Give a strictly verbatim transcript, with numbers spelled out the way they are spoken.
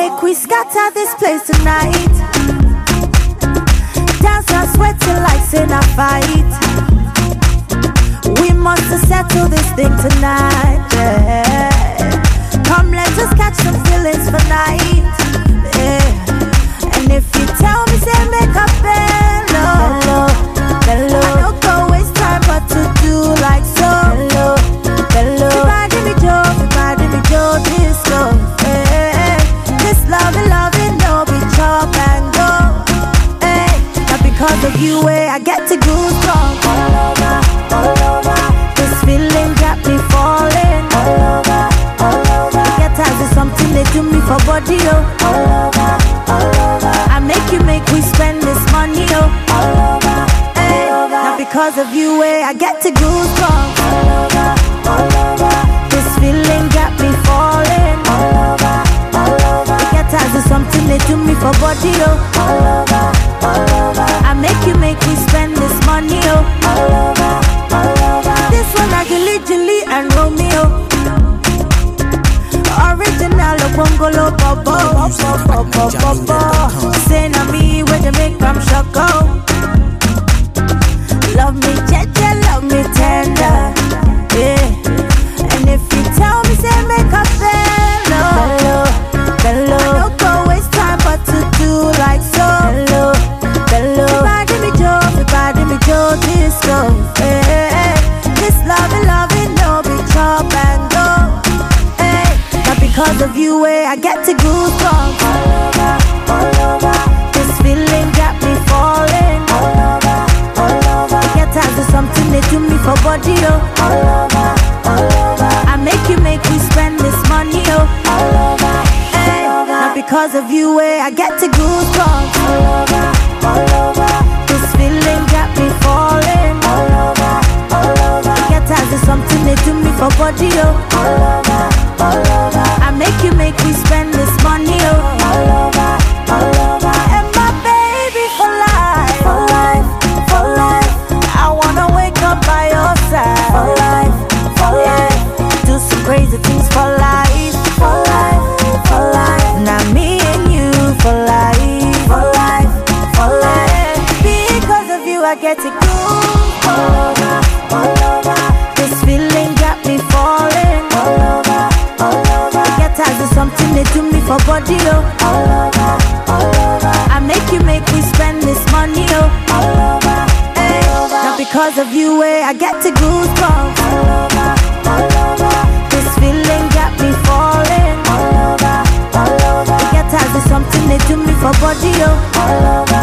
make we scatter this place tonight. Dance and sweat till like in a fight. We must settle this thing tonight, yeah. Come, let us catch some feelings for night, yeah. And if you tell me, say make a bello, bello, I don't go waste time but to do like so. Bello, bello. Everybody me Joe, everybody me Joe, this go, yeah. This loving, loving, no be chop and go, hey. Not because of you, eh, I get to goosebumps all over, all over. This feeling got me falling all over, all over. Get as is something they do me for body, oh. All over, all over. I make you make we spend this money, oh. All over, hey. All over. Not because of you, eh, I get to goosebumps all over, all over. This feeling got me falling all over, all over. Get as is something they do me for body, oh. All over, all over. I make you make we spend this money, oh. All over, all over. This one like Gilly, Gilly and Romeo. Original Bongolo Bobo. Say na me where they make from Choco. Love me jeje, love me tender, yeah. And if you tell me say make a bello, bello, bello, I don't go waste time but to do like so. Bello, bello. Everybody me Joe, everybody me Joe, this go, yeah. This loving, loving, no be chop and go, hey. Not because of you, eh, I get to goosebumps all over, all over. This feeling got me falling all over, all over. Get as is something they do me for body, oh. All over, all over. I make you make me spend this money, oh. All over, hey. All over. Not because of you, eh, I get to goosebumps all over, all over. This feeling got me falling all over, all over. Get as is something they do me for body, oh. All over, all over. I make you make me spend this money, oh. All over, all over. And my baby for life, for life, for life. I wanna wake up by your side for life, for life. Do some crazy things for life, for life, for life. Now me and you for life, for life, for life. Because of you I get to go all over, all over. This feeling got me falling all over, all over. Get as is something they do me for body, oh. All over, all over. I make you make me spend this money, oh. All over, hey. Not because of you, eh, I get to goosebumps all over, all over. This feeling got me falling all over, all over. Get as is something they do me for body, oh. All over.